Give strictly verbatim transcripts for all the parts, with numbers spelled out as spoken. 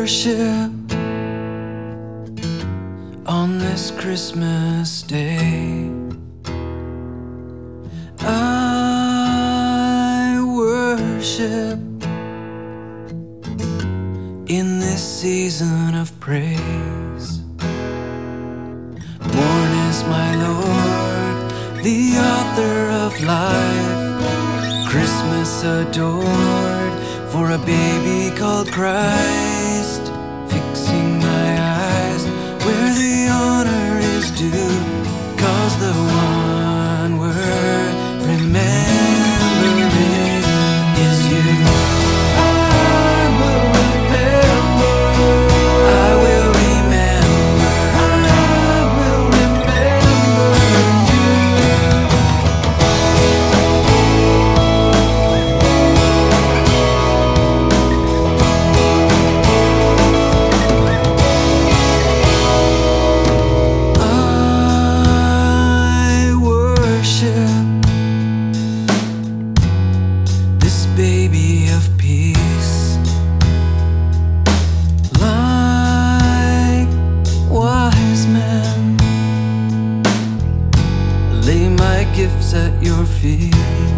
worship on this Christmas day. I worship in this season of praise. Born is my Lord, the author of life. Christmas adored for a baby called Christ. Fixing my eyes where the honor is due, 'cause the one word remembering is you. I will remember, I will remember, I will remember you. I worship this baby of peace, like wise men. Lay my gifts at your feet.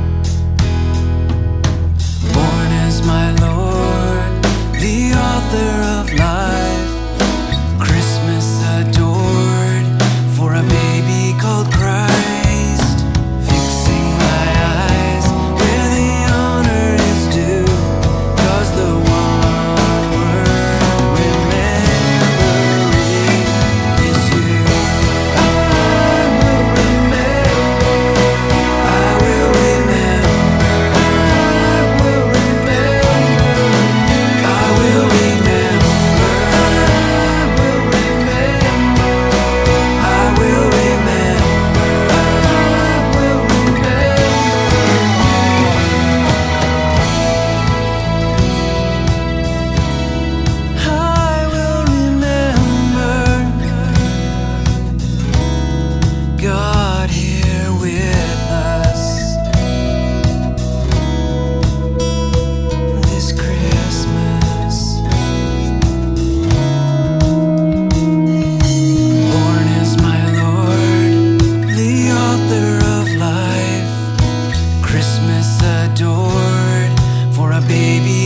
Born as my Lord, the author of life. Christmas adored for a baby called Christ. Fixing my eyes where the honor is due, 'cause the one word remembering is you. I will remember, I will remember, I will remember you. I will remember, I will remember, I will remember, I will remember you. I will remember God here with us this Christmas. Born is my Lord, the author of life. Christmas adored for a baby